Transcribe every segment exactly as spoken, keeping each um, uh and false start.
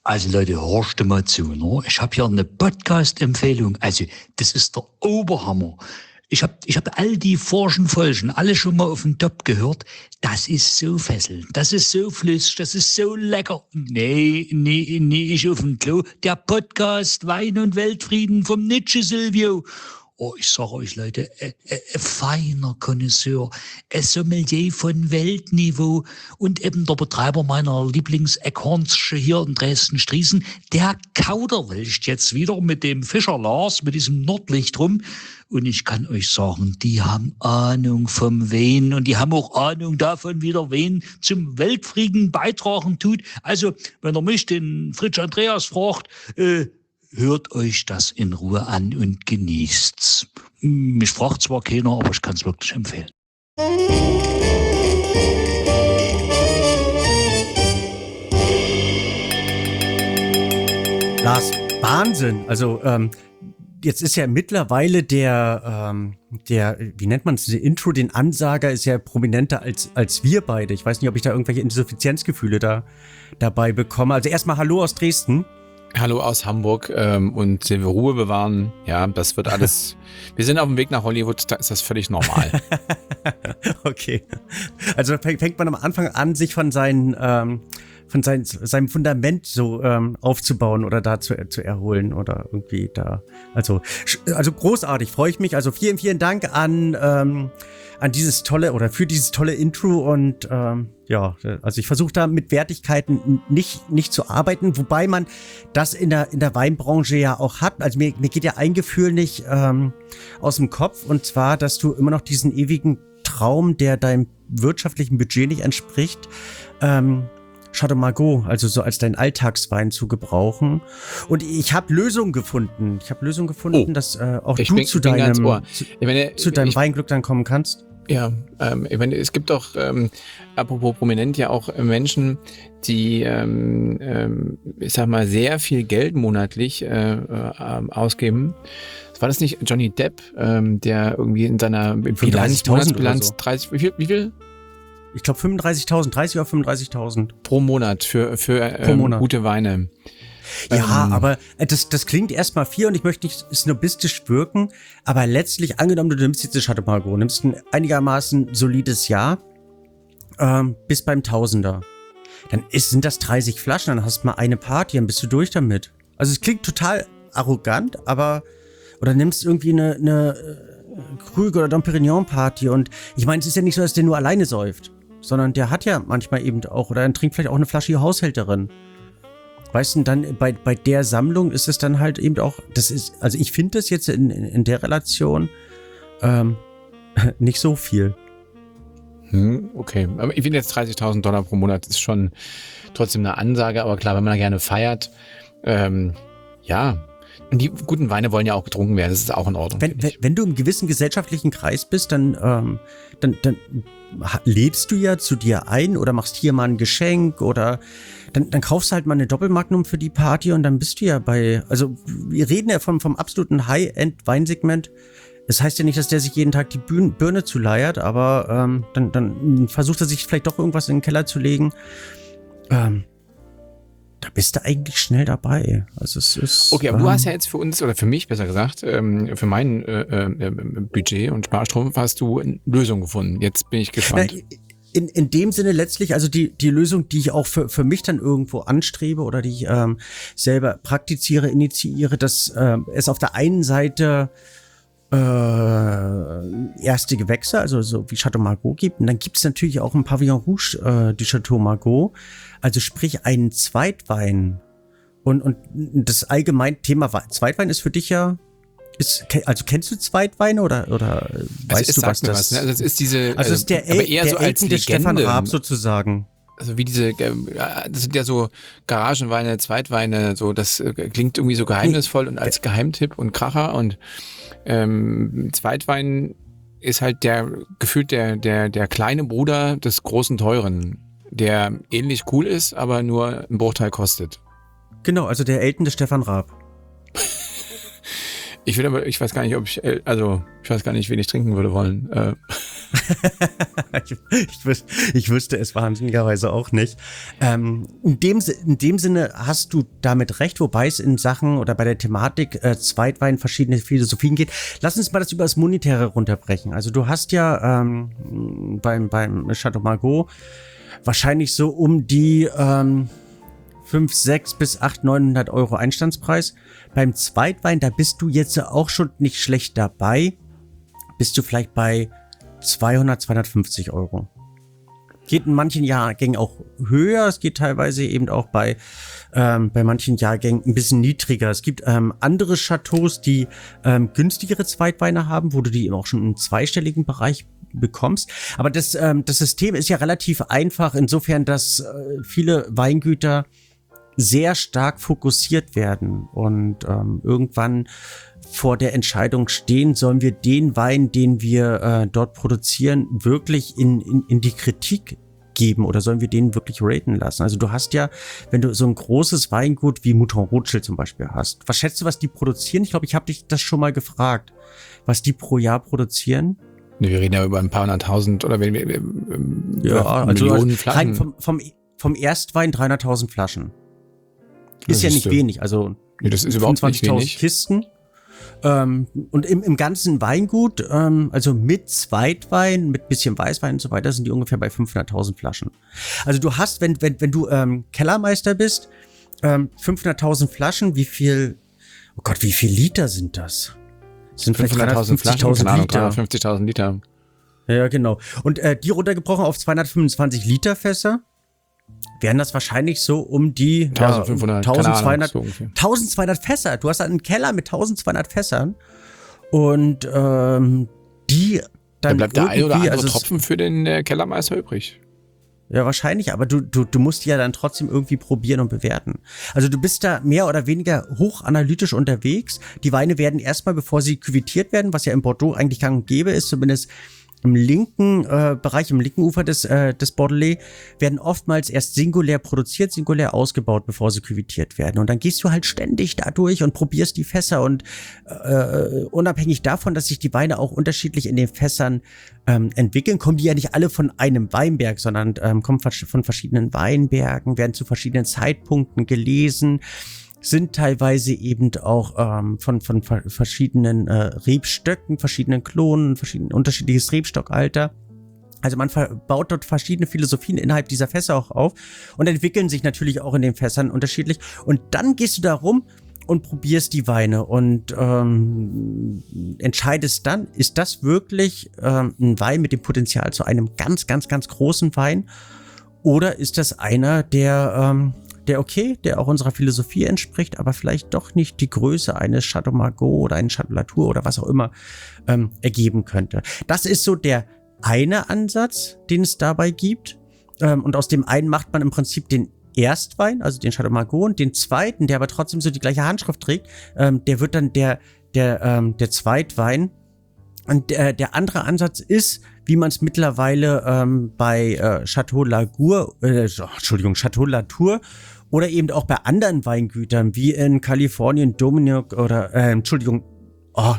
Also Leute, horcht mal zu, ne? Ich habe hier eine Podcast-Empfehlung. Also, das ist der Oberhammer. Ich habe ich hab all die forschen Folgen alle schon mal auf den Top gehört. Das ist so fesselnd, das ist so flüssig, das ist so lecker. Nee, nee, nee, ich auf dem Klo. Der Podcast Wein und Weltfrieden vom Nietzsche Silvio. Oh, ich sag euch, Leute, ein äh, äh, feiner Connoisseur, ein Sommelier von Weltniveau und eben der Betreiber meiner Lieblings-Eckhornsche hier in Dresden-Striesen, der kauderwelcht jetzt wieder mit dem Fischer Lars, mit diesem Nordlicht rum. Und ich kann euch sagen, die haben Ahnung vom Wein und die haben auch Ahnung davon, wie der Wein zum Weltfrieden beitragen tut. Also, wenn er mich, den Fritsch Andreas, fragt, äh, hört euch das in Ruhe an und genießt's. Mich fragt zwar keiner, aber ich kann es wirklich empfehlen. Lars, Wahnsinn. Also ähm, jetzt ist ja mittlerweile der, ähm, der, wie nennt man es, der Intro, den Ansager ist ja prominenter als, als wir beide. Ich weiß nicht, ob ich da irgendwelche Insuffizienzgefühle da dabei bekomme. Also erstmal Hallo aus Dresden. Hallo aus Hamburg ähm, und wenn wir Ruhe bewahren, ja, das wird alles, wir sind auf dem Weg nach Hollywood, da ist das völlig normal. Okay, also fängt man am Anfang an, sich von seinen, ähm, von sein, seinem Fundament so ähm, aufzubauen oder da zu, zu erholen oder irgendwie da, also, also großartig, freue ich mich, also vielen, vielen Dank an, ähm, an dieses tolle oder für dieses tolle Intro und ähm, ja, also ich versuche da mit Wertigkeiten nicht nicht zu arbeiten, wobei man das in der in der Weinbranche ja auch hat. Also mir, mir geht ja ein Gefühl nicht ähm, aus dem Kopf und zwar, dass du immer noch diesen ewigen Traum, der deinem wirtschaftlichen Budget nicht entspricht, ähm, Chateau Margaux, also so als dein Alltagswein zu gebrauchen. Und ich habe Lösungen gefunden. Ich habe Lösungen gefunden, oh, dass äh, auch du bin, zu deinem, zu, ich meine, zu deinem ich, Weinglück dann kommen kannst. Ja, ähm, ich meine, es gibt doch, ähm, apropos prominent, ja auch äh, Menschen, die, ähm, ähm, ich sag mal, sehr viel Geld monatlich äh, äh, ausgeben. War das nicht Johnny Depp, ähm, der irgendwie in seiner Bilanz, Monatsbilanz so. dreißig, wie viel? Wie viel? Ich glaube fünfunddreißigtausend, dreißig oder fünfunddreißigtausend. Pro Monat für, für ähm, Monat. Gute Weine. Ja, ähm, aber das, das klingt erstmal viel und ich möchte nicht snobistisch wirken, aber letztlich angenommen, du nimmst jetzt das Chateau Margaux, nimmst ein einigermaßen solides Jahr ähm, bis beim Tausender. Dann ist, sind das dreißig Flaschen, dann hast du mal eine Party, dann bist du durch damit. Also es klingt total arrogant, aber oder nimmst irgendwie eine, eine Krüge oder Dom Perignon Party und ich meine, es ist ja nicht so, dass der nur alleine säuft, sondern der hat ja manchmal eben auch, oder dann trinkt vielleicht auch eine Flasche Haushälterin. Weißt du, dann bei, bei der Sammlung ist es dann halt eben auch, das ist, also ich finde das jetzt in, in, in der Relation ähm, nicht so viel. Hm, okay, aber ich finde jetzt dreißigtausend Dollar pro Monat ist schon trotzdem eine Ansage, aber klar, wenn man da gerne feiert, ähm, ja, und die guten Weine wollen ja auch getrunken werden, das ist auch in Ordnung. Wenn, wenn, wenn du im gewissen gesellschaftlichen Kreis bist, dann, ähm, dann, dann lädst du ja zu dir ein oder machst hier mal ein Geschenk oder dann, dann kaufst du halt mal eine Doppelmagnum für die Party und dann bist du ja bei, also wir reden ja vom, vom absoluten High-End-Weinsegment. Das heißt ja nicht, dass der sich jeden Tag die Bühne, Birne zuleiert, aber ähm, dann, dann versucht er sich vielleicht doch irgendwas in den Keller zu legen. Ähm, Da bist du eigentlich schnell dabei. Also es ist. Okay, aber ähm, du hast ja jetzt für uns, oder für mich besser gesagt, ähm, für mein äh, äh, Budget und Sparstrom hast du eine Lösung gefunden. Jetzt bin ich gespannt. Na, in, in dem Sinne letztlich, also die, die Lösung, die ich auch für, für mich dann irgendwo anstrebe oder die ich ähm, selber praktiziere, initiiere, dass ähm, es auf der einen Seite äh, erste Gewächse, also so wie Chateau Margaux gibt. Und dann gibt es natürlich auch ein Pavillon Rouge äh, du Chateau Margaux. Also sprich einen Zweitwein. Und, und das allgemeine Thema Zweitwein ist für dich ja, ist, also kennst du Zweitweine oder, oder weißt also du, was das was, ne? Also das ist diese, also ist der, aber eher der so als Elten des Stefan Raab sozusagen. Also wie diese, das sind ja so Garagenweine, Zweitweine, so das klingt irgendwie so geheimnisvoll und als Geheimtipp und Kracher und ähm, Zweitwein ist halt der gefühlt der der der kleine Bruder des großen Teuren, der ähnlich cool ist, aber nur einen Bruchteil kostet. Genau, also der Elten des Stefan Raab. Ich will aber, ich weiß gar nicht, ob ich, also ich weiß gar nicht, wen ich trinken würde wollen. ich, ich, wüs- ich wüsste es wahnsinnigerweise auch nicht. Ähm, in, dem, Si- in dem Sinne hast du damit recht, wobei es in Sachen oder bei der Thematik äh, Zweitwein verschiedene Philosophien geht. Lass uns mal das über das Monetäre runterbrechen. Also du hast ja ähm, beim, beim Chateau Margaux wahrscheinlich so um die ähm, fünf, sechs bis acht, neunhundert Euro Einstandspreis. Beim Zweitwein, da bist du jetzt auch schon nicht schlecht dabei. Bist du vielleicht bei zweihundert, zweihundertfünfzig Euro. Geht in manchen Jahrgängen auch höher. Es geht teilweise eben auch bei, ähm, bei manchen Jahrgängen ein bisschen niedriger. Es gibt ähm, andere Chateaus, die ähm, günstigere Zweitweine haben, wo du die auch schon im zweistelligen Bereich bekommst. Aber das, ähm, das System ist ja relativ einfach, insofern, dass äh, viele Weingüter sehr stark fokussiert werden und ähm, irgendwann vor der Entscheidung stehen, sollen wir den Wein, den wir äh, dort produzieren, wirklich in, in, in die Kritik geben oder sollen wir den wirklich raten lassen? Also du hast ja, wenn du so ein großes Weingut wie Mouton Rothschild zum Beispiel hast, was schätzt du, was die produzieren? Ich glaube, ich habe dich das schon mal gefragt, was die pro Jahr produzieren. Ne, wir reden ja über ein paar hunderttausend oder wenn wir, wir Ja, also Millionen rein Flaschen. vom, vom, vom Erstwein dreihunderttausend Flaschen. Das Ist ja ist nicht so. wenig, also Nee, das ist überhaupt nicht fünfundzwanzigtausend wenig. Kisten. Ähm, und im, im ganzen Weingut, ähm, also mit Zweitwein, mit bisschen Weißwein und so weiter, sind die ungefähr bei fünfhunderttausend Flaschen. Also du hast, wenn, wenn, wenn du ähm, Kellermeister bist, ähm, fünfhunderttausend Flaschen, wie viel, oh Gott, wie viel Liter sind das? Das sind vielleicht fünfhunderttausend Flaschen, dreihundertfünfzigtausend keine Ahnung, Liter. dreihundertfünfzigtausend Liter. Ja, genau. Und äh, die runtergebrochen auf zweihundertfünfundzwanzig Liter Fässer, wären das wahrscheinlich so um die eintausendfünfhundert, ja, keine Ahnung, eintausendzweihundert, so ungefähr. eintausendzweihundert Fässer. Du hast einen Keller mit eintausendzweihundert Fässern und ähm, die Da dann bleibt der ein oder irgendwie- andere also es- Tropfen für den äh, Kellermeister übrig. Ja, wahrscheinlich, aber du, du, du musst die ja dann trotzdem irgendwie probieren und bewerten. Also du bist da mehr oder weniger hochanalytisch unterwegs. Die Weine werden erstmal, bevor sie küvitiert werden, was ja in Bordeaux eigentlich gang und gäbe ist, zumindest im linken äh, Bereich, im linken Ufer des, äh, des Bordelais, werden oftmals erst singulär produziert, singulär ausgebaut, bevor sie küvitiert werden. Und dann gehst du halt ständig da durch und probierst die Fässer und äh, unabhängig davon, dass sich die Weine auch unterschiedlich in den Fässern ähm, entwickeln, kommen die ja nicht alle von einem Weinberg, sondern ähm, kommen von verschiedenen Weinbergen, werden zu verschiedenen Zeitpunkten gelesen, sind teilweise eben auch ähm, von, von ver- verschiedenen äh, Rebstöcken, verschiedenen Klonen, verschieden unterschiedliches Rebstockalter. Also man ver- baut dort verschiedene Philosophien innerhalb dieser Fässer auch auf und entwickeln sich natürlich auch in den Fässern unterschiedlich. Und dann gehst du da rum und probierst die Weine und ähm, entscheidest dann, ist das wirklich ähm, ein Wein mit dem Potenzial zu einem ganz, ganz, ganz großen Wein oder ist das einer, der ähm, der okay, der auch unserer Philosophie entspricht, aber vielleicht doch nicht die Größe eines Chateau Margaux oder eines Chateau Latour oder was auch immer ähm, ergeben könnte. Das ist so der eine Ansatz, den es dabei gibt. Ähm, und aus dem einen macht man im Prinzip den Erstwein, also den Chateau Margaux, und den zweiten, der aber trotzdem so die gleiche Handschrift trägt, ähm, der wird dann der, der, ähm, der Zweitwein. Und der, der andere Ansatz ist, wie man es mittlerweile ähm, bei äh, Chateau Lagour, äh, Entschuldigung, Chateau Latour oder eben auch bei anderen Weingütern wie in Kalifornien, Dominic oder, äh, Entschuldigung, oh,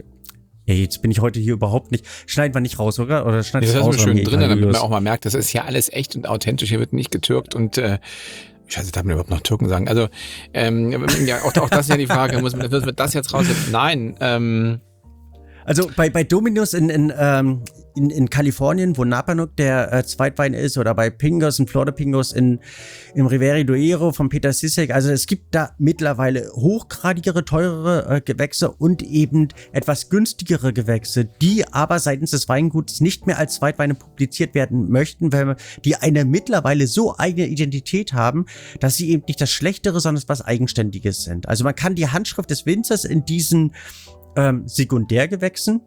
ey, jetzt bin ich heute hier überhaupt nicht, schneiden wir nicht raus, oder? Oder schneiden Das wir ist raus? mir schön oder? drin, damit man Los. auch mal merkt, das ist ja alles echt und authentisch, hier wird nicht getürkt und äh, Scheiße, darf man überhaupt noch Türken sagen? Also, ähm, ja, auch, auch das ist ja die Frage, muss man, wird das jetzt raus? Nein, ähm, Also bei, bei Dominus in, in, ähm, in, in Kalifornien, wo Napanuk der äh, Zweitwein ist, oder bei Pingos und Flor de Pingos in, im Rivera Duero von Peter Sissek. Also es gibt da mittlerweile hochgradigere, teurere äh, Gewächse und eben etwas günstigere Gewächse, die aber seitens des Weinguts nicht mehr als Zweitweine publiziert werden möchten, weil die eine mittlerweile so eigene Identität haben, dass sie eben nicht das Schlechtere, sondern was Eigenständiges sind. Also man kann die Handschrift des Winzers in diesen Ähm, Sekundärgewächsen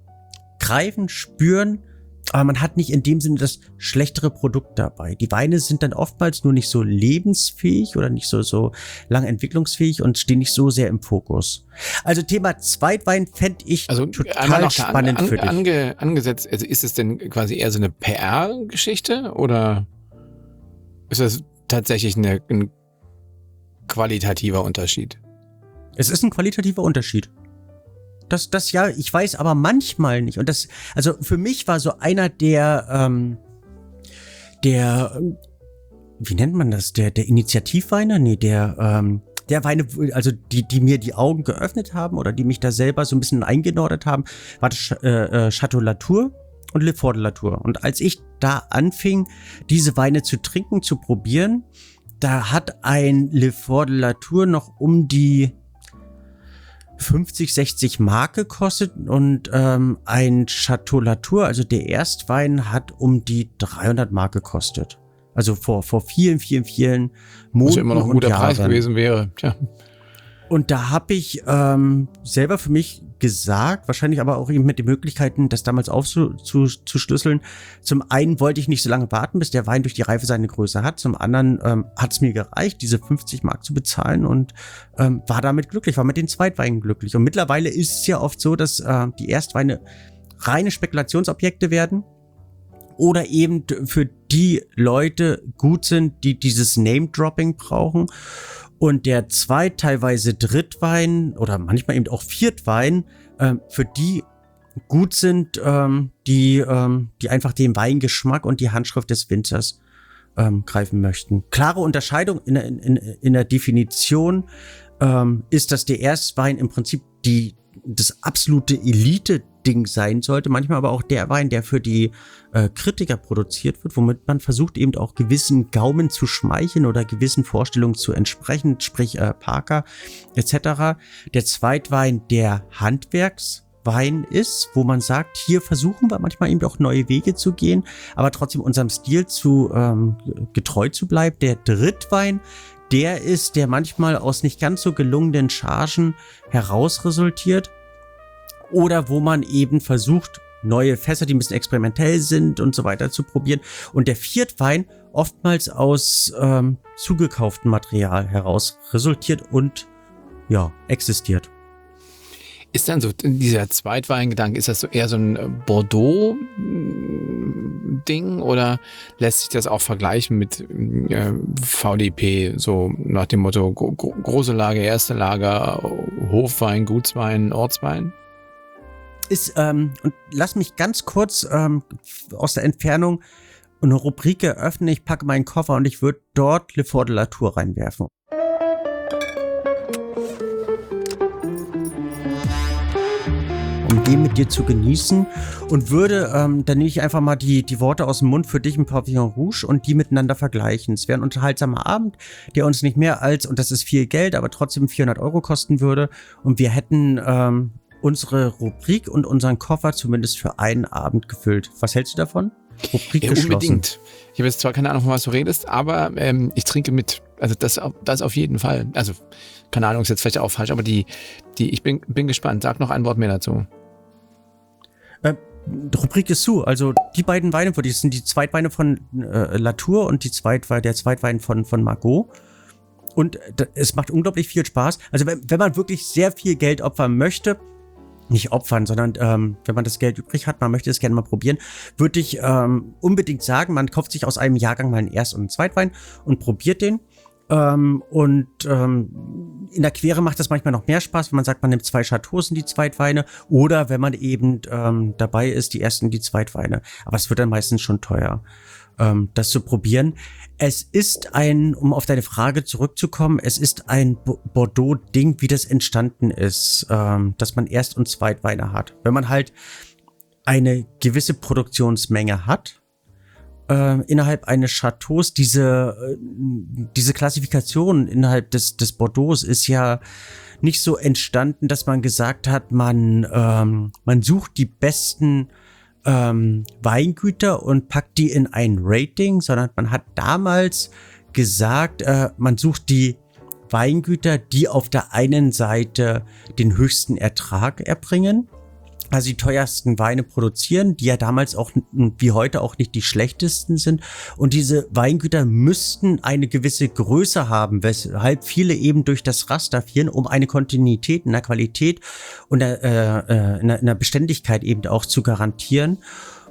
greifen, spüren, aber man hat nicht in dem Sinne das schlechtere Produkt dabei. Die Weine sind dann oftmals nur nicht so lebensfähig oder nicht so, so lang entwicklungsfähig und stehen nicht so sehr im Fokus. Also Thema Zweitwein fände ich also total einmal noch spannend an, für dich. ange, angesetzt, also ist es denn quasi eher so eine P R-Geschichte oder ist das tatsächlich eine, ein qualitativer Unterschied? Es ist ein qualitativer Unterschied. das, das ja, ich weiß aber manchmal nicht. Und das, also für mich war so einer der, ähm, der, wie nennt man das, der, der Initiativweine? Nee, der, ähm, der Weine, also die, die mir die Augen geöffnet haben oder die mich da selber so ein bisschen eingenordet haben, war das äh, äh, Chateau Latour und Le Fort de Latour. Und als ich da anfing, diese Weine zu trinken, zu probieren, da hat ein Le Fort de Latour noch um die fünfzig, sechzig Mark gekostet und ähm, ein Chateau Latour, also der Erstwein, hat um die dreihundert Mark gekostet. Also vor, vor vielen, vielen, vielen Monaten. Was immer noch ein guter Preis gewesen wäre. Tja. Und da habe ich ähm, selber für mich gesagt, wahrscheinlich aber auch eben mit den Möglichkeiten, das damals aufzuschlüsseln. Zum einen wollte ich nicht so lange warten, bis der Wein durch die Reife seine Größe hat. Zum anderen ähm, hat es mir gereicht, diese fünfzig Mark zu bezahlen und ähm, war damit glücklich, war mit den Zweitweinen glücklich. Und mittlerweile ist es ja oft so, dass äh, die Erstweine reine Spekulationsobjekte werden. Oder eben für die Leute gut sind, die dieses Name-Dropping brauchen. Und der Zweit-, teilweise Drittwein oder manchmal eben auch Viertwein, ähm, für die gut sind, ähm, die, ähm, die einfach den Weingeschmack und die Handschrift des Winzers ähm, greifen möchten. Klare Unterscheidung in, in, in der Definition ähm, ist, dass der Erstwein im Prinzip die, das absolute Elite-Ding sein sollte, manchmal aber auch der Wein, der für die äh, Kritiker produziert wird, womit man versucht eben auch gewissen Gaumen zu schmeicheln oder gewissen Vorstellungen zu entsprechen, sprich äh, Parker et cetera. Der Zweitwein der Handwerkswein ist, wo man sagt, hier versuchen wir manchmal eben auch neue Wege zu gehen, aber trotzdem unserem Stil zu ähm, getreu zu bleiben. Der Drittwein, der ist, der manchmal aus nicht ganz so gelungenen Chargen heraus resultiert oder wo man eben versucht, neue Fässer, die ein bisschen experimentell sind und so weiter zu probieren. Und der Viertwein oftmals aus ähm, zugekauftem Material heraus resultiert und ja, existiert. Ist dann so dieser Zweitweingedanke, ist das so eher so ein Bordeaux-Ding oder lässt sich das auch vergleichen mit äh, V D P, so nach dem Motto gro große Lage, erste Lager, Hofwein, Gutswein, Ortswein? Ist, ähm, und lass mich ganz kurz ähm, aus der Entfernung eine Rubrik eröffnen. Ich packe meinen Koffer und ich würde dort Le Fort de Latour reinwerfen. Um den mit dir zu genießen und würde, ähm, dann nehme ich einfach mal die, die Worte aus dem Mund für dich im Pavillon Rouge und die miteinander vergleichen. Es wäre ein unterhaltsamer Abend, der uns nicht mehr als, und das ist viel Geld, aber trotzdem vierhundert Euro kosten würde und wir hätten ähm, unsere Rubrik und unseren Koffer zumindest für einen Abend gefüllt. Was hältst du davon? Rubrik ja, geschlossen. Unbedingt. Ich habe jetzt zwar keine Ahnung, von was du redest, aber ähm, ich trinke mit. Also das, das auf jeden Fall. Also keine Ahnung, ist jetzt vielleicht auch falsch, aber die, die, ich bin, bin gespannt. Sag noch ein Wort mehr dazu. Äh, die Rubrik ist zu. Also die beiden Weine, das sind die Zweitweine von äh, Latour und die Zweitwein, der Zweitwein von, von Margaux. Und äh, es macht unglaublich viel Spaß. Also wenn, wenn man wirklich sehr viel Geld opfern möchte, nicht opfern, sondern ähm, wenn man das Geld übrig hat, man möchte es gerne mal probieren, würde ich ähm, unbedingt sagen, man kauft sich aus einem Jahrgang mal einen Erst- und einen Zweitwein und probiert den. Ähm, und ähm, in der Quere macht das manchmal noch mehr Spaß, wenn man sagt, man nimmt zwei Chateaus in die Zweitweine oder wenn man eben ähm, dabei ist, die ersten, die Zweitweine. Aber es wird dann meistens schon teuer, ähm, das zu probieren. Es ist ein, um auf deine Frage zurückzukommen, es ist ein Bordeaux-Ding, wie das entstanden ist, ähm, dass man Erst- und Zweitweine hat. Wenn man halt eine gewisse Produktionsmenge hat, äh, innerhalb eines Chateaus, diese, äh, diese Klassifikation innerhalb des, des Bordeaux ist ja nicht so entstanden, dass man gesagt hat, man, ähm, man sucht die besten Ähm, Weingüter und packt die in ein Rating, sondern man hat damals gesagt, äh, man sucht die Weingüter, die auf der einen Seite den höchsten Ertrag erbringen, also die teuersten Weine produzieren, die ja damals auch wie heute auch nicht die schlechtesten sind. Und diese Weingüter müssten eine gewisse Größe haben, weshalb viele eben durch das Raster fielen, um eine Kontinuität in der Qualität und der, äh, in, der, in der Beständigkeit eben auch zu garantieren.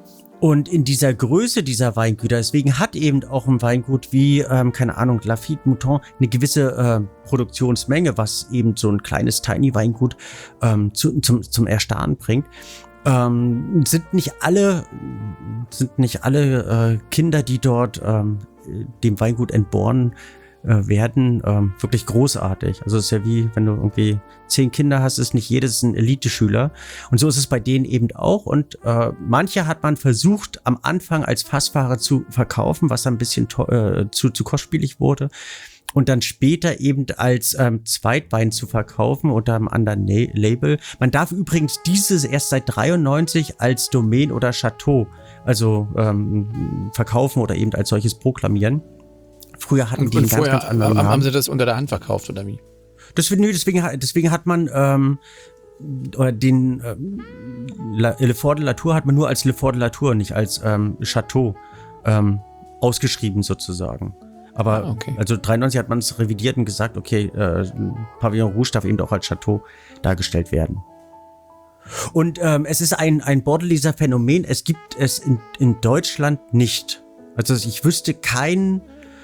Und in dieser Größe dieser Weingüter, deswegen hat eben auch ein Weingut wie, ähm, keine Ahnung, Lafite Mouton eine gewisse äh, Produktionsmenge, was eben so ein kleines Tiny-Weingut ähm, zu, zum, zum Erstarren bringt. Ähm, sind nicht alle, sind nicht alle äh, Kinder, die dort ähm, dem Weingut entboren äh, werden, ähm, wirklich großartig. Also es ist ja wie, wenn du irgendwie zehn Kinder hast, ist nicht jedes ein Elite-Schüler. Und so ist es bei denen eben auch. Und äh, manche hat man versucht, am Anfang als Fassfahrer zu verkaufen, was ein bisschen äh, zu, zu kostspielig wurde. Und dann später eben als ähm, Zweitwein zu verkaufen unter einem anderen Na- Label. Man darf übrigens dieses erst seit dreiundneunzig als Domain oder Chateau, also ähm, verkaufen oder eben als solches proklamieren. Früher hatten die einen ganz, ganz anderen Namen. Haben sie das unter der Hand verkauft, oder wie? Deswegen, deswegen, deswegen hat man ähm, oder den ähm, Le Fort de la Tour hat man nur als Le Fort de la Tour, nicht als ähm, Chateau ähm, ausgeschrieben sozusagen. Aber ah, okay. Also dreiundneunzig hat man es revidiert und gesagt, okay, äh, Pavillon Rouge darf eben auch als Chateau dargestellt werden. Und ähm, es ist ein, ein Bordeleser Phänomen, es gibt es in, in Deutschland nicht. Also ich wüsste keinen,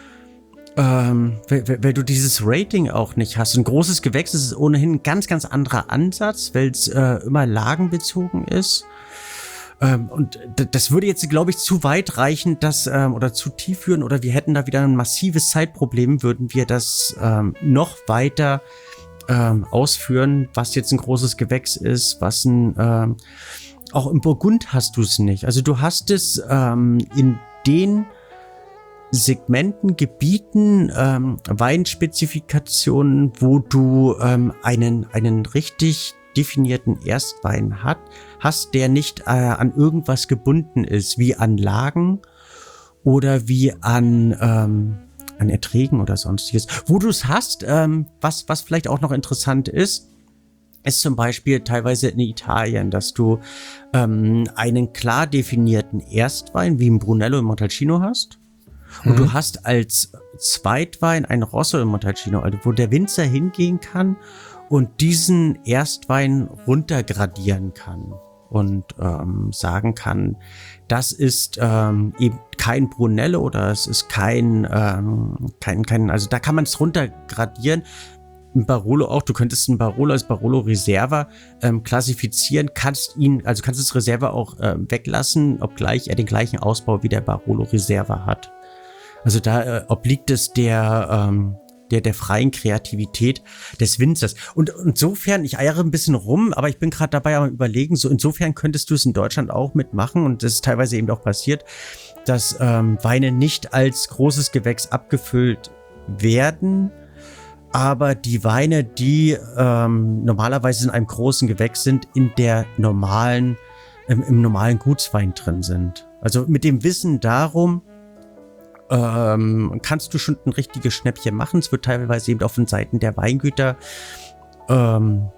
ähm, weil, weil du dieses Rating auch nicht hast. Ein großes Gewächs ist ohnehin ein ganz, ganz anderer Ansatz, weil es äh, immer lagenbezogen ist. Ähm, und das würde jetzt, glaube ich, zu weit reichen, dass, ähm, oder zu tief führen, oder wir hätten da wieder ein massives Zeitproblem, würden wir das ähm, noch weiter ähm, ausführen, was jetzt ein großes Gewächs ist, was ein, ähm, auch im Burgund hast du es nicht. Also du hast es ähm, in den Segmenten, Gebieten, ähm, Weinspezifikationen, wo du ähm, einen, einen richtig definierten Erstwein hat, hast, der nicht äh, an irgendwas gebunden ist, wie an Lagen oder wie an, ähm, an Erträgen oder sonstiges. Wo du es hast, ähm, was, was vielleicht auch noch interessant ist, ist zum Beispiel teilweise in Italien, dass du ähm, einen klar definierten Erstwein wie ein Brunello im Montalcino hast. Und mhm. du hast als Zweitwein ein Rosso im Montalcino, also wo der Winzer hingehen kann und diesen Erstwein runtergradieren kann und ähm, sagen kann, das ist ähm, eben kein Brunello oder es ist kein, ähm, kein, kein, also da kann man es runtergradieren. Ein Barolo auch, du könntest ein Barolo als Barolo Reserva ähm, klassifizieren, kannst ihn, also kannst das Reserva auch äh, weglassen, obgleich er den gleichen Ausbau wie der Barolo Reserva hat. Also da äh, obliegt es der, ähm, der, der freien Kreativität des Winzers. Und insofern, ich eiere ein bisschen rum, aber ich bin gerade dabei am Überlegen, so insofern könntest du es in Deutschland auch mitmachen und das ist teilweise eben auch passiert, dass ähm, Weine nicht als großes Gewächs abgefüllt werden, aber die Weine, die ähm, normalerweise in einem großen Gewächs sind, in der normalen, im, im normalen Gutswein drin sind. Also mit dem Wissen darum, Ähm, kannst du schon ein richtiges Schnäppchen machen. Es wird teilweise eben auf den Seiten der Weingüter ähm,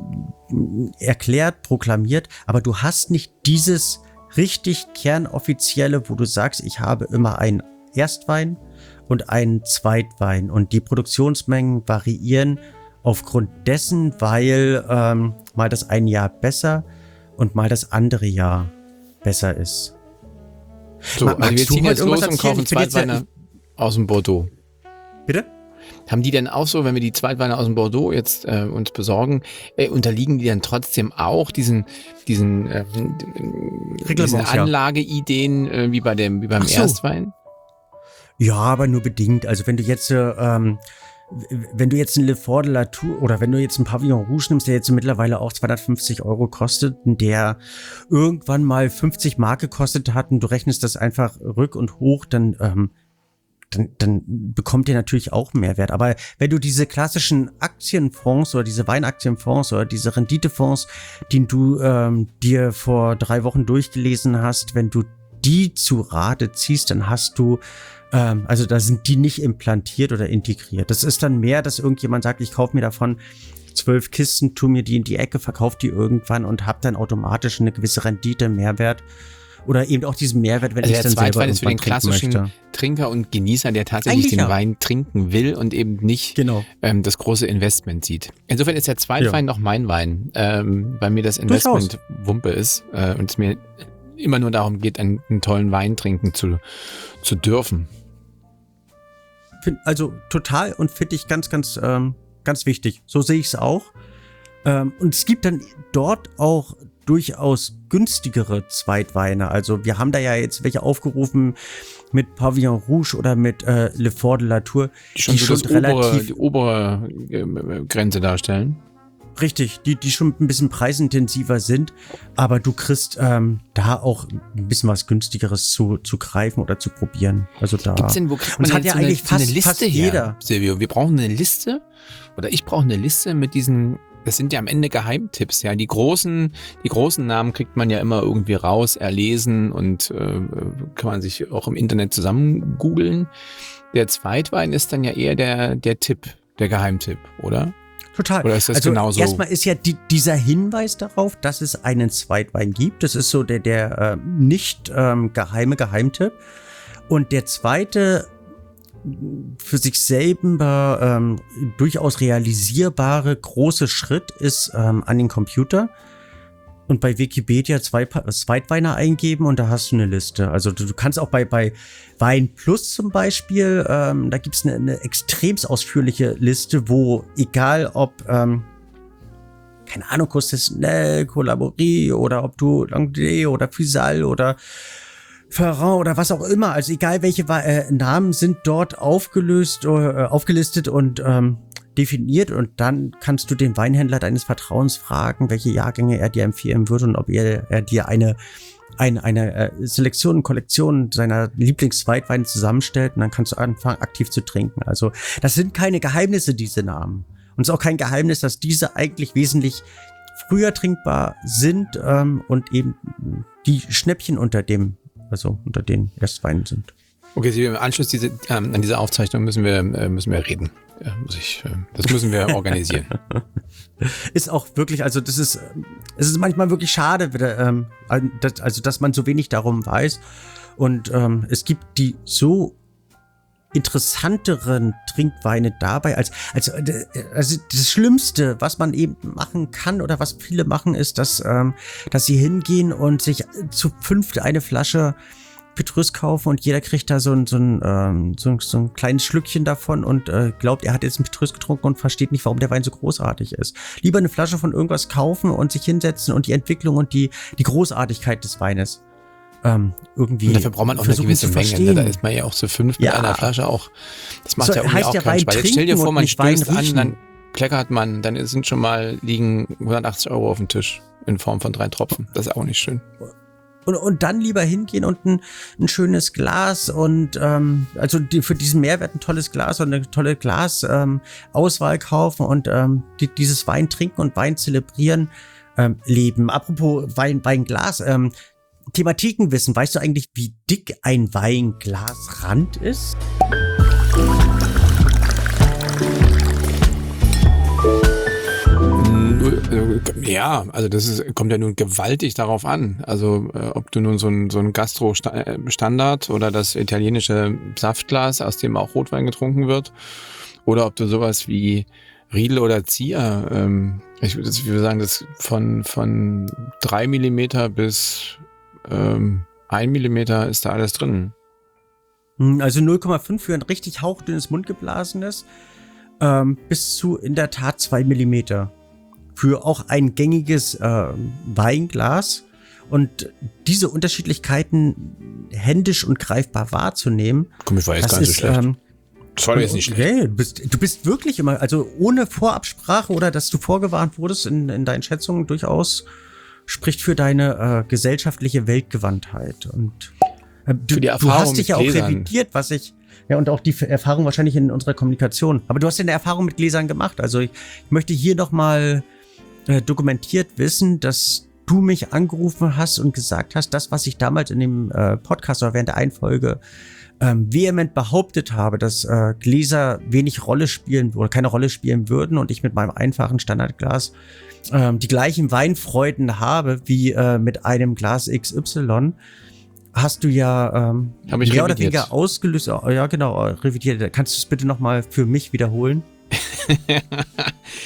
erklärt, proklamiert, aber du hast nicht dieses richtig kernoffizielle, wo du sagst, ich habe immer einen Erstwein und einen Zweitwein und die Produktionsmengen variieren aufgrund dessen, weil ähm, mal das eine Jahr besser und mal das andere Jahr besser ist. So, also wir ziehen jetzt los und kaufen Zweitweine aus dem Bordeaux. Bitte? Haben die denn auch so, wenn wir die Zweitweine aus dem Bordeaux jetzt äh, uns besorgen, äh, unterliegen die dann trotzdem auch diesen, diesen, äh, diesen Anlageideen äh, wie bei dem, wie beim so. Erstwein? Ja, aber nur bedingt. Also wenn du jetzt ähm, wenn du jetzt einen Le Fort de la Tour oder wenn du jetzt einen Pavillon Rouge nimmst, der jetzt mittlerweile auch zweihundertfünfzig Euro kostet, der irgendwann mal fünfzig Mark gekostet hat und du rechnest das einfach rück und hoch, dann, ähm, dann, dann bekommt der natürlich auch Mehrwert. Aber wenn du diese klassischen Aktienfonds oder diese Weinaktienfonds oder diese Renditefonds, die du ähm, dir vor drei Wochen durchgelesen hast, wenn du die zu Rate ziehst, dann hast du also da sind die nicht implantiert oder integriert. Das ist dann mehr, dass irgendjemand sagt, ich kaufe mir davon zwölf Kisten, tu mir die in die Ecke, verkaufe die irgendwann und habe dann automatisch eine gewisse Rendite, Mehrwert oder eben auch diesen Mehrwert, wenn also ich dann selber Zweitwein ist für den klassischen möchte. Trinker und Genießer, der tatsächlich Eigentlich den ja. Wein trinken will und eben nicht genau. ähm, das große Investment sieht. Insofern ist der Zweitwein ja. noch mein Wein, ähm, weil mir das Investment Durchaus. Wumpe ist äh, und es mir immer nur darum geht, einen, einen tollen Wein trinken zu, zu dürfen. Find, also total und finde ich ganz, ganz, ähm, ganz wichtig. So sehe ich es auch. Ähm, und es gibt dann dort auch durchaus günstigere Zweitweine. Also wir haben da ja jetzt welche aufgerufen mit Pavillon Rouge oder mit äh, Le Fort de la Tour, die schon, die so schon das relativ obere, die obere äh, Grenze darstellen. Richtig, die, die schon ein bisschen preisintensiver sind, aber du kriegst ähm, da auch ein bisschen was günstigeres zu, zu greifen oder zu probieren. Also da. Gibt's denn, wo kriegt man und es hat denn ja so eine, eigentlich so fast, eine Liste fast her, jeder. Silvio? Wir brauchen eine Liste, oder ich brauche eine Liste mit diesen, das sind ja am Ende Geheimtipps, ja. Die großen, die großen Namen kriegt man ja immer irgendwie raus, erlesen und äh, kann man sich auch im Internet zusammen googeln. Der Zweitwein ist dann ja eher der, der Tipp, der Geheimtipp, oder? Total. Oder ist das also genauso? Erstmal ist ja die, dieser Hinweis darauf, dass es einen Zweitwein gibt. Das ist so der, der äh, nicht ähm, geheime Geheimtipp. Und der zweite für sich selber ähm, durchaus realisierbare große Schritt ist ähm, an den Computer und bei Wikipedia zwei Zweitweine eingeben und da hast du eine Liste. Also du, du kannst auch bei, bei Wein Plus zum Beispiel, ähm, da gibt es eine, eine extremst ausführliche Liste, wo egal ob, ähm, keine Ahnung, Costes-Nel, Collaborie oder ob du Languedoc oder Fusal oder Ferrand oder was auch immer, also egal welche äh, Namen sind dort aufgelöst, äh, aufgelistet und ähm, definiert und dann kannst du den Weinhändler deines Vertrauens fragen, welche Jahrgänge er dir empfehlen würde und ob er, er dir eine, eine, eine äh, Selektion, Kollektion seiner Lieblingszweitweine zusammenstellt und dann kannst du anfangen, aktiv zu trinken. Also das sind keine Geheimnisse, diese Namen. Und es ist auch kein Geheimnis, dass diese eigentlich wesentlich früher trinkbar sind ähm, und eben die Schnäppchen unter dem, also unter den Erstweinen sind. Okay, Sie, im Anschluss diese, ähm, an diese Aufzeichnung müssen wir, äh, müssen wir reden. Ja, muss ich, äh, das müssen wir organisieren. Ist auch wirklich, also das ist, es ist manchmal wirklich schade, ähm, dass, also dass man so wenig darum weiß. Und ähm, es gibt die so interessanteren Trinkweine dabei, als, als also das Schlimmste, was man eben machen kann oder was viele machen, ist, dass, ähm, dass sie hingehen und sich zu fünft eine Flasche Petrus kaufen und jeder kriegt da so ein, so ein, ähm, so ein, so ein kleines Schlückchen davon und äh, glaubt, er hat jetzt einen Petrus getrunken und versteht nicht, warum der Wein so großartig ist. Lieber eine Flasche von irgendwas kaufen und sich hinsetzen und die Entwicklung und die, die Großartigkeit des Weines ähm, irgendwie. Und dafür braucht man auch eine gewisse Menge. Ne? Da ist man ja auch zu fünf mit ja. einer Flasche auch. Das macht so, ja irgendwie auch ja keinen Spaß. Jetzt stell dir vor, man stößt an, riechen. Dann kleckert man, dann sind schon mal liegen hundertachtzig Euro auf dem Tisch in Form von drei Tropfen. Das ist auch nicht schön. Und, und dann lieber hingehen und ein, ein schönes Glas und ähm, also die, für diesen Mehrwert ein tolles Glas und eine tolle Glasauswahl ähm, kaufen und ähm, die, dieses Wein trinken und Wein zelebrieren ähm, leben. Apropos Wein, Weinglas, ähm, Thematikenwissen. Weißt du eigentlich, wie dick ein Weinglasrand ist? Ja, also das ist, kommt ja nun gewaltig darauf an. Also äh, ob du nun so ein, so ein Gastro-Standard oder das italienische Saftglas, aus dem auch Rotwein getrunken wird, oder ob du sowas wie Riedel oder Zier, ähm, ich würde sagen, das von, von drei Millimeter bis ähm, ein Millimeter ist da alles drin. Also null Komma fünf für ein richtig hauchdünnes Mundgeblasenes, ähm, bis zu in der Tat zwei Millimeter. Für auch ein gängiges äh, Weinglas. Und diese Unterschiedlichkeiten händisch und greifbar wahrzunehmen. Komm, ich war jetzt gar nicht so schlecht. Ähm, das war jetzt nicht schlecht. Okay, du bist, du bist wirklich immer, also ohne Vorabsprache oder dass du vorgewarnt wurdest in, in deinen Schätzungen durchaus spricht für deine äh, gesellschaftliche Weltgewandtheit. Und äh, du, für die Erfahrung du hast dich ja auch Gläsern. revidiert, was ich, ja, und auch die Erfahrung wahrscheinlich in unserer Kommunikation. Aber du hast ja eine Erfahrung mit Gläsern gemacht. Also ich, ich möchte hier nochmal äh, dokumentiert wissen, dass du mich angerufen hast und gesagt hast, das, was ich damals in dem äh, Podcast oder während der Einfolge ähm, vehement behauptet habe, dass äh, Gläser wenig Rolle spielen oder keine Rolle spielen würden und ich mit meinem einfachen Standardglas ähm, die gleichen Weinfreuden habe wie äh, mit einem Glas X Y, hast du ja ähm, mehr revidiert. oder weniger ausgelöst. Ja, genau, revidiert. Kannst du es bitte nochmal für mich wiederholen?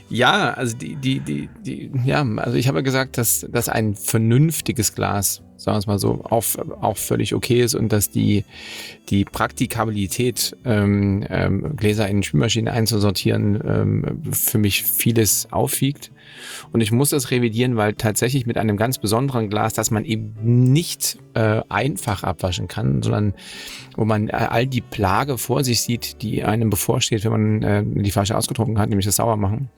Ja, also die, die, die, die, ja, also ich habe gesagt, dass, dass ein vernünftiges Glas, sagen wir es mal so, auch, auch völlig okay ist und dass die, die Praktikabilität, ähm, ähm, Gläser in Spülmaschinen einzusortieren, ähm, für mich vieles aufwiegt. Und ich muss das revidieren, weil tatsächlich mit einem ganz besonderen Glas, das man eben nicht äh, einfach abwaschen kann, sondern wo man all die Plage vor sich sieht, die einem bevorsteht, wenn man äh, die Flasche ausgetrunken hat, nämlich das Saubermachen.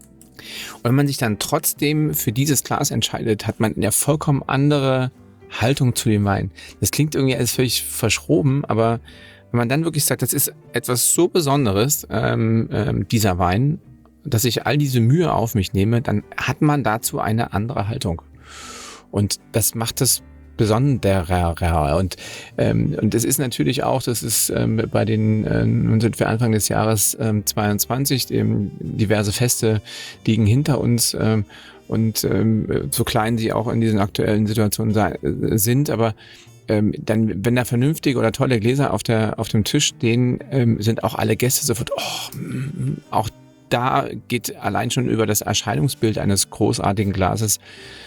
Und wenn man sich dann trotzdem für dieses Glas entscheidet, hat man eine vollkommen andere Haltung zu dem Wein. Das klingt irgendwie alles völlig verschroben, aber wenn man dann wirklich sagt, das ist etwas so Besonderes, ähm, ähm, dieser Wein, dass ich all diese Mühe auf mich nehme, dann hat man dazu eine andere Haltung. Und das macht es besonderer. Und, ähm, und es ist natürlich auch, das ist ähm, bei den, äh, nun sind wir Anfang des Jahres ähm, zweiundzwanzig, ähm, diverse Feste liegen hinter uns ähm, und ähm, so klein sie auch in diesen aktuellen Situationen sei, äh, sind, aber ähm, dann, wenn da vernünftige oder tolle Gläser auf der auf dem Tisch stehen, ähm, sind auch alle Gäste sofort, oh, mm, auch da geht allein schon über das Erscheinungsbild eines großartigen Glases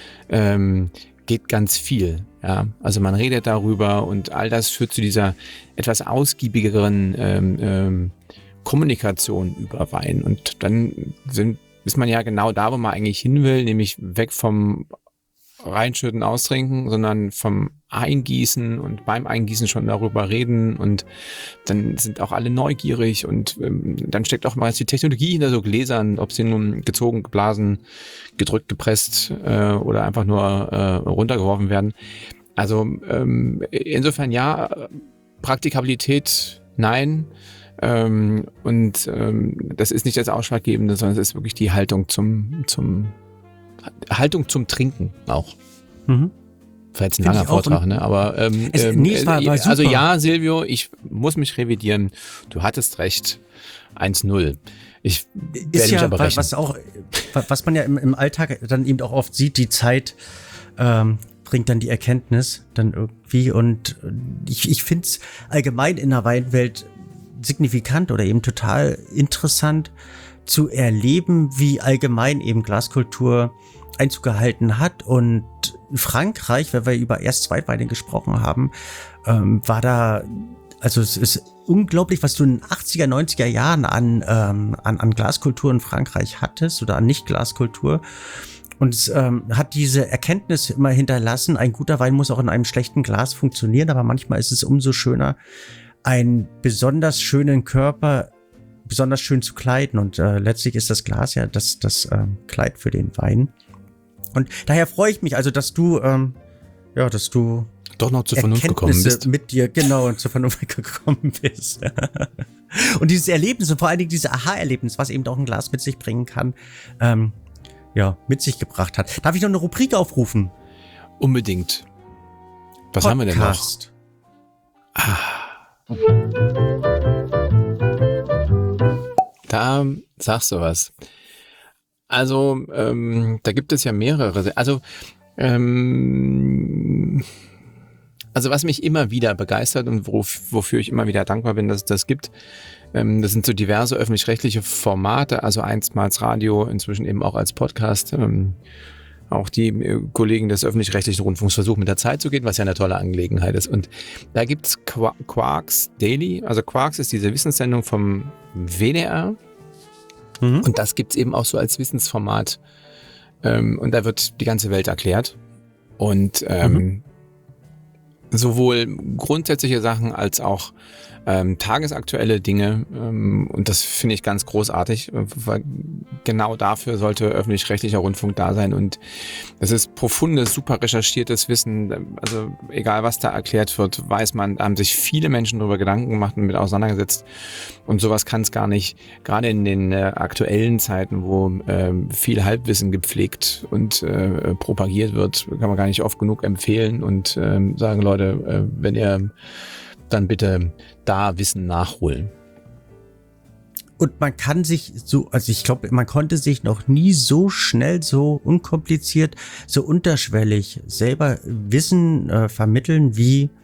ähm, geht ganz viel. Ja, also man redet darüber und all das führt zu dieser etwas ausgiebigeren ähm, ähm, Kommunikation über Wein. Und dann sind, ist man ja genau da, wo man eigentlich hin will, nämlich weg vom Reinschütten, Austrinken, sondern vom Eingießen und beim Eingießen schon darüber reden und dann sind auch alle neugierig und ähm, dann steckt auch mal die Technologie hinter so Gläsern, ob sie nun gezogen, geblasen, gedrückt, gepresst äh, oder einfach nur äh, runtergeworfen werden. Also ähm, insofern ja, Praktikabilität nein, ähm, und ähm, das ist nicht das Ausschlaggebende, sondern es ist wirklich die Haltung zum, zum Haltung zum Trinken auch. Mhm. War jetzt ein langer Vortrag, ne? Aber ähm, es, nee, es war, war super. Also ja, Silvio, ich muss mich revidieren. Du hattest recht. eins null. Ich werde ist mich ja, aber rächen. Was auch, was man ja im, im Alltag dann eben auch oft sieht, die Zeit ähm, bringt dann die Erkenntnis dann irgendwie und ich, ich finde es allgemein in der Weinwelt signifikant oder eben total interessant zu erleben, wie allgemein eben Glaskultur Einzug gehalten hat. Und Frankreich, weil wir über Erst-Zweitweine gesprochen haben, ähm, war da, also es ist unglaublich, was du in den achtziger, neunziger Jahren an, ähm, an, an Glaskultur in Frankreich hattest oder an Nicht-Glaskultur. Und es ähm, hat diese Erkenntnis immer hinterlassen, ein guter Wein muss auch in einem schlechten Glas funktionieren, aber manchmal ist es umso schöner, einen besonders schönen Körper besonders schön zu kleiden und äh, letztlich ist das Glas ja das, das ähm, Kleid für den Wein. Und daher freue ich mich also, dass du, ähm, ja, dass du doch noch zur Vernunft gekommen bist. Mit dir, genau, und zur Vernunft gekommen bist. Und dieses Erlebnis und vor allen Dingen dieses Aha-Erlebnis, was eben auch ein Glas mit sich bringen kann, ähm, ja, mit sich gebracht hat. Darf ich noch eine Rubrik aufrufen? Unbedingt. Was Podcast. haben wir denn noch? Ah. Da sagst du was. Also, ähm, da gibt es ja mehrere. Also, ähm, also was mich immer wieder begeistert und wof- wofür ich immer wieder dankbar bin, dass es das gibt, ähm, das sind so diverse öffentlich-rechtliche Formate, also einstmals Radio, inzwischen eben auch als Podcast. Ähm, auch die äh, Kollegen des öffentlich-rechtlichen Rundfunks versuchen mit der Zeit zu gehen, was ja eine tolle Angelegenheit ist. Und da gibt's Qu- Quarks Daily. Also Quarks ist diese Wissenssendung vom W D R. Mhm. Und das gibt's eben auch so als Wissensformat. Ähm, und da wird die ganze Welt erklärt. Und ähm, mhm. sowohl grundsätzliche Sachen als auch ähm, tagesaktuelle Dinge. Ähm, und das finde ich ganz großartig, weil genau dafür sollte öffentlich-rechtlicher Rundfunk da sein. Und das ist profundes, super recherchiertes Wissen. Also egal, was da erklärt wird, weiß man, da haben sich viele Menschen darüber Gedanken gemacht und mit auseinandergesetzt. Und sowas kann es gar nicht, gerade in den äh, aktuellen Zeiten, wo äh, viel Halbwissen gepflegt und äh, propagiert wird, kann man gar nicht oft genug empfehlen und äh, sagen, Leute, äh, wenn ihr dann bitte da Wissen nachholen. Und man kann sich so, also ich glaube, man konnte sich noch nie so schnell, so unkompliziert, so unterschwellig selber Wissen äh, vermitteln wie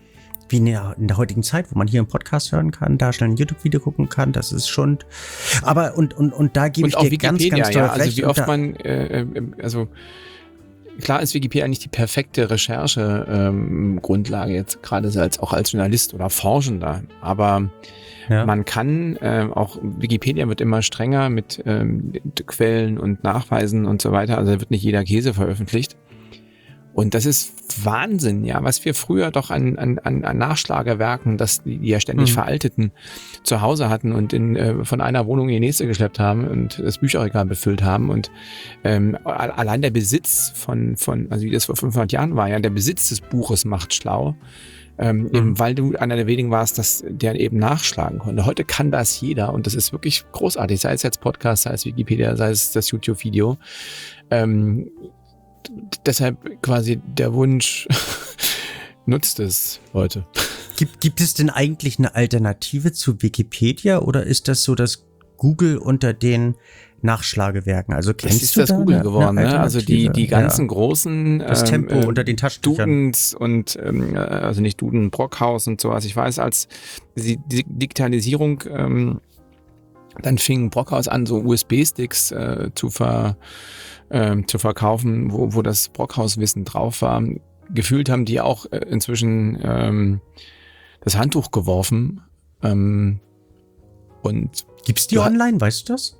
wie in der, in der heutigen Zeit, wo man hier einen Podcast hören kann, da schnell ein YouTube-Video gucken kann, das ist schon, aber und, und, und da gebe ich dir ganz, ganz doll ja, also recht. wie oft da, man, äh, also klar ist Wikipedia nicht die perfekte Recherche-Grundlage ähm, jetzt gerade so als, auch als Journalist oder Forschender, aber ja. Man kann, äh, auch Wikipedia wird immer strenger mit ähm, Quellen und Nachweisen und so weiter, also da wird nicht jeder Käse veröffentlicht. Und das ist Wahnsinn, ja, was wir früher doch an, an, an Nachschlagewerken, das die ja ständig mhm. veralteten, zu Hause hatten und in, äh, von einer Wohnung in die nächste geschleppt haben und das Bücherregal befüllt haben. Und ähm, allein der Besitz von, von, also wie das vor fünfhundert Jahren war, ja, der Besitz des Buches macht schlau. Ähm, mhm. eben, weil du einer der wenigen warst, dass der eben nachschlagen konnte. Heute kann das jeder und das ist wirklich großartig, sei es jetzt Podcast, sei es Wikipedia, sei es das YouTube-Video. Ähm, deshalb quasi der Wunsch, nutzt es, Leute. Gibt, gibt es denn eigentlich eine Alternative zu Wikipedia oder ist das so, dass Google unter den Nachschlagewerken, also kennst das ist du das da Google eine, geworden, eine ne? Also die die ganzen ja. großen das Tempo ähm, unter den Taschentüchern. Dudens und ähm, also nicht Duden, Brockhaus und sowas. Ich weiß, als die Digitalisierung ähm, dann fing Brockhaus an, so U S B-Sticks äh, zu ver ähm, zu verkaufen, wo wo das Brockhaus-Wissen drauf war. Gefühlt haben die auch äh, inzwischen ähm, das Handtuch geworfen. Ähm, und gibt's die online, weißt du das?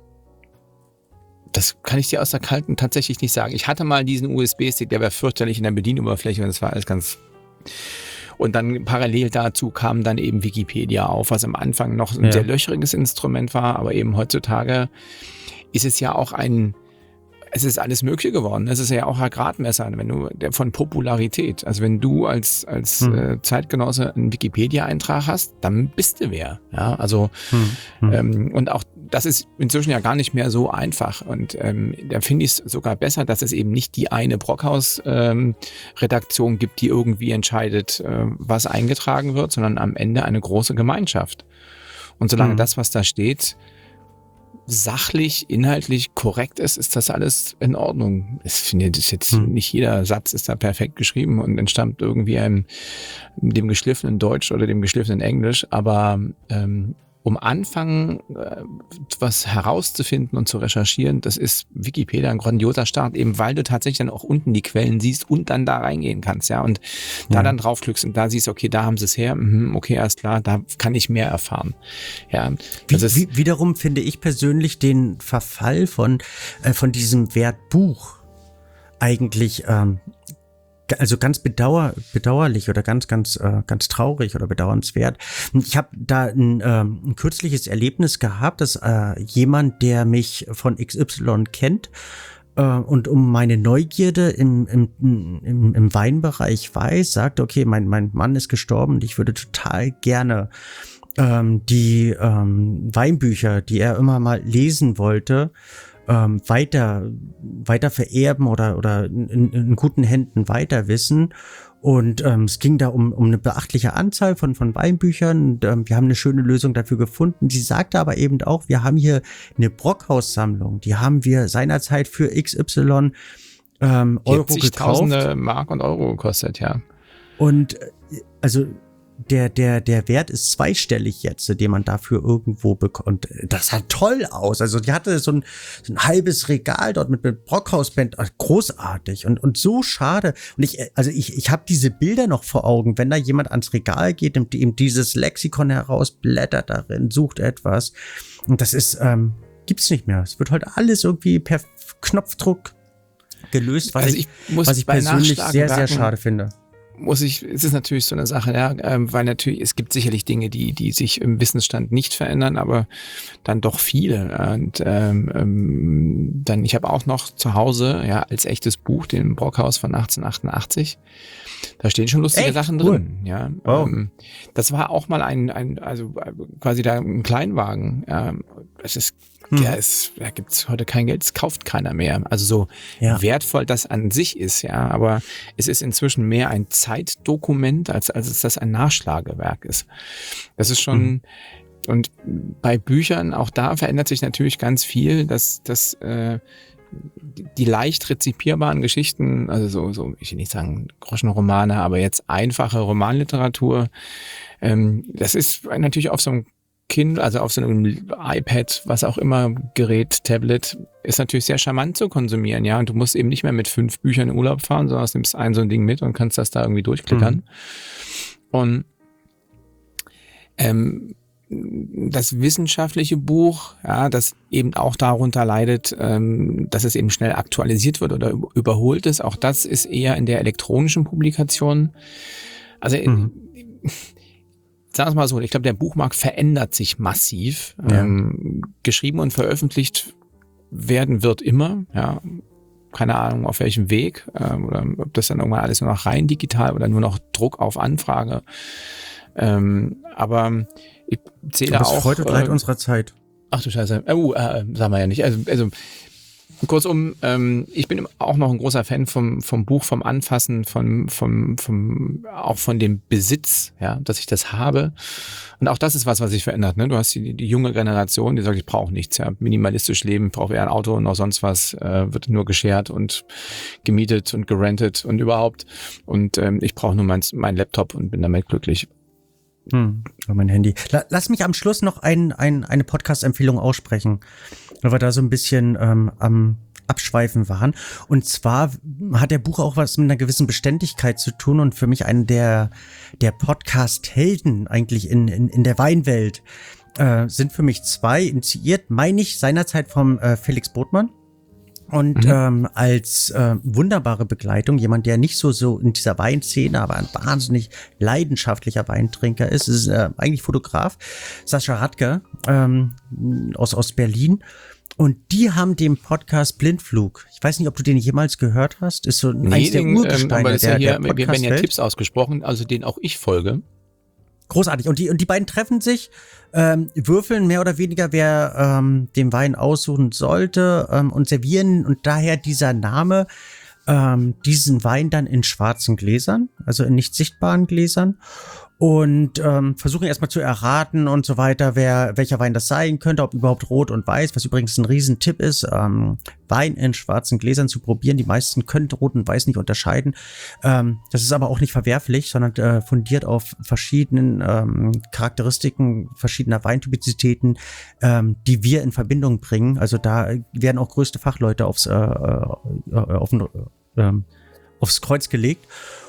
Das kann ich dir aus der Kalten tatsächlich nicht sagen. Ich hatte mal diesen U S B-Stick, der war fürchterlich in der Bedienoberfläche und das war alles ganz... Und dann parallel dazu kam dann eben Wikipedia auf, was am Anfang noch ein ja. sehr löchriges Instrument war, aber eben heutzutage ist es ja auch ein... Es ist alles Mögliche geworden. Es ist ja auch ein Gradmesser, wenn du der von Popularität. Also wenn du als als hm. äh, Zeitgenosse einen Wikipedia-Eintrag hast, dann bist du wer. Ja, also hm. Hm. Ähm, und auch das ist inzwischen ja gar nicht mehr so einfach. Und ähm, da finde ich es sogar besser, dass es eben nicht die eine Brockhaus-Redaktion ähm, gibt, die irgendwie entscheidet, äh, was eingetragen wird, sondern am Ende eine große Gemeinschaft. Und solange hm. das, was da steht, sachlich, inhaltlich korrekt ist, ist das alles in Ordnung. Ich finde, das ist jetzt hm. nicht jeder Satz ist da perfekt geschrieben und entstammt irgendwie einem dem geschliffenen Deutsch oder dem geschliffenen Englisch, aber ähm, um anfangen, äh, was herauszufinden und zu recherchieren, das ist Wikipedia ein grandioser Start, eben weil du tatsächlich dann auch unten die Quellen siehst und dann da reingehen kannst, ja, und da ja. dann draufklickst und da siehst, okay, da haben sie es her, mhm, okay, alles klar, da kann ich mehr erfahren. Ja, wie, wie, wiederum finde ich persönlich den Verfall von, äh, von diesem Wertbuch eigentlich ähm, also ganz bedauer, bedauerlich oder ganz, ganz, äh, ganz traurig oder bedauernswert. Ich habe da ein, ähm, ein kürzliches Erlebnis gehabt, dass äh, jemand, der mich von X Y kennt äh, und um meine Neugierde im, im, im, im Weinbereich weiß, sagt, okay, mein, mein Mann ist gestorben und ich würde total gerne ähm, die ähm, Weinbücher, die er immer mal lesen wollte, Ähm, weiter, weiter vererben oder, oder in, in, in guten Händen weiter wissen. Und ähm, es ging da um, um eine beachtliche Anzahl von, von Weinbüchern. Und, ähm, wir haben eine schöne Lösung dafür gefunden. Sie sagte aber eben auch, wir haben hier eine Brockhaus-Sammlung. Die haben wir seinerzeit für X Y ähm, Euro gekauft. Tausende Mark und Euro gekostet, ja. Und also Der, der, der Wert ist zweistellig jetzt, den man dafür irgendwo bekommt. Das sah toll aus. Also die hatte so ein, so ein halbes Regal dort mit, mit Brockhaus-Band. Großartig und, und so schade. Und ich, also ich, ich habe diese Bilder noch vor Augen, wenn da jemand ans Regal geht und ihm dieses Lexikon herausblättert darin, sucht etwas. Und das ist, ähm, gibt's nicht mehr. Es wird heute alles irgendwie per Knopfdruck gelöst, was also ich, ich, muss was ich persönlich sehr, sehr schade finde. Muss ich, es ist natürlich so eine Sache, ja, ähm, weil natürlich, es gibt sicherlich Dinge, die, die sich im Wissensstand nicht verändern, aber dann doch viele. Und ähm, ähm, dann, ich habe auch noch zu Hause, ja, als echtes Buch, den Brockhaus von achtzehnhundertachtundachtzig. Da stehen schon lustige Echt? Sachen cool. drin, ja. Wow. Ähm, das war auch mal ein, ein, also quasi da ein Kleinwagen. Ähm, das ist Hm. Der ist, da gibt's heute kein Geld, das kauft keiner mehr. Also so ja. wertvoll das an sich ist, ja, aber es ist inzwischen mehr ein Zeitdokument, als, als es das ein Nachschlagewerk ist. Das ist schon, hm. und bei Büchern, auch da verändert sich natürlich ganz viel, dass, dass äh, die leicht rezipierbaren Geschichten, also so, so ich will nicht sagen Groschenromane, aber jetzt einfache Romanliteratur, ähm, das ist natürlich auf so einem Kind, also auf so einem iPad, was auch immer, Gerät, Tablet, ist natürlich sehr charmant zu konsumieren, ja. Und du musst eben nicht mehr mit fünf Büchern in Urlaub fahren, sondern du nimmst ein so ein Ding mit und kannst das da irgendwie durchklickern. Mhm. Und ähm, das wissenschaftliche Buch, ja, das eben auch darunter leidet, ähm, dass es eben schnell aktualisiert wird oder überholt ist, auch das ist eher in der elektronischen Publikation. Also mhm. sagen wir mal so, ich glaube, der Buchmarkt verändert sich massiv. Ja. Ähm, geschrieben und veröffentlicht werden wird immer, ja. Keine Ahnung, auf welchem Weg, ähm, oder ob das dann irgendwann alles nur noch rein digital oder nur noch Druck auf Anfrage. Ähm, aber ich zähle aber auch... Freude und Leid äh, unserer Zeit. Ach du Scheiße. Oh, äh, sagen wir ja nicht. Also, also kurzum, ähm, ich bin auch noch ein großer Fan vom vom Buch, vom Anfassen, vom vom vom auch von dem Besitz, ja, dass ich das habe. Und auch das ist was, was sich verändert. Ne? Du hast die, die junge Generation, die sagt, ich brauche nichts, ja, minimalistisch leben, brauche eher ein Auto und noch sonst was, äh, wird nur geshared und gemietet und gerentet und überhaupt. Und ähm, ich brauche nur mein mein Laptop und bin damit glücklich. Hm, mein Handy. Lass mich am Schluss noch ein, ein, eine Podcast-Empfehlung aussprechen, weil wir da so ein bisschen ähm, am Abschweifen waren. Und zwar hat der Buch auch was mit einer gewissen Beständigkeit zu tun und für mich einen der, der Podcast-Helden eigentlich in, in, in der Weinwelt äh, sind für mich zwei, initiiert, meine ich, seinerzeit vom äh, Felix Botmann. Und mhm. ähm, als äh, wunderbare Begleitung, jemand, der nicht so so in dieser Weinszene, aber ein wahnsinnig leidenschaftlicher Weintrinker ist, ist äh, eigentlich Fotograf, Sascha Radke ähm, aus aus Berlin. Und die haben den Podcast Blindflug. Ich weiß nicht, ob du den jemals gehört hast. Ist so nee, eins der den, Urgesteine ähm, aber das der, ja hier, der Podcast wir werden ja Welt. Tipps ausgesprochen, also denen auch ich folge. Großartig. Und die, und die beiden treffen sich, ähm, würfeln mehr oder weniger, wer ähm, den Wein aussuchen sollte ähm, und servieren. Und daher dieser Name, ähm, diesen Wein dann in schwarzen Gläsern, also in nicht sichtbaren Gläsern. Und ähm, versuchen erstmal zu erraten und so weiter, wer welcher Wein das sein könnte, ob überhaupt rot und weiß, was übrigens ein Riesentipp ist, ähm, Wein in schwarzen Gläsern zu probieren. Die meisten können rot und weiß nicht unterscheiden. Ähm, das ist aber auch nicht verwerflich, sondern äh, fundiert auf verschiedenen ähm, Charakteristiken verschiedener Weintypizitäten, ähm, die wir in Verbindung bringen. Also da werden auch größte Fachleute aufs, äh, äh, auf, äh, aufs Kreuz gelegt.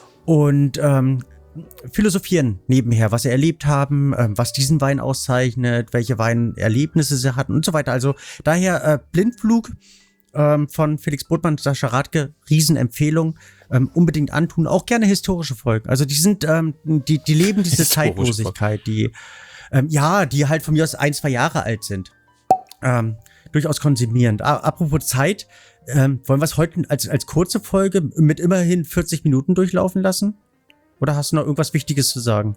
Und ähm, philosophieren nebenher, was sie erlebt haben, äh, was diesen Wein auszeichnet, welche Weinerlebnisse sie hatten und so weiter. Also daher äh, Blindflug ähm, von Felix Botmann und Sascha Radke, Riesenempfehlung, ähm, unbedingt antun, auch gerne historische Folgen. Also die sind, ähm, die, die leben diese Zeitlosigkeit, die, ähm, ja, die halt von mir aus ein, zwei Jahre alt sind. Ähm, durchaus konsumierend. A- apropos Zeit, ähm, wollen wir es heute als, als kurze Folge mit immerhin vierzig Minuten durchlaufen lassen? Oder hast du noch irgendwas Wichtiges zu sagen?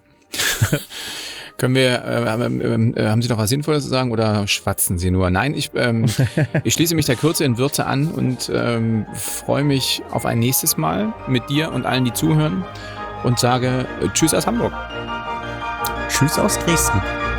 Können wir, äh, äh, äh, haben Sie noch was Sinnvolles zu sagen oder schwatzen Sie nur? Nein, ich, ähm, ich schließe mich der Kürze in Würze an und ähm, freue mich auf ein nächstes Mal mit dir und allen, die zuhören und sage äh, Tschüss aus Hamburg. Tschüss aus Dresden.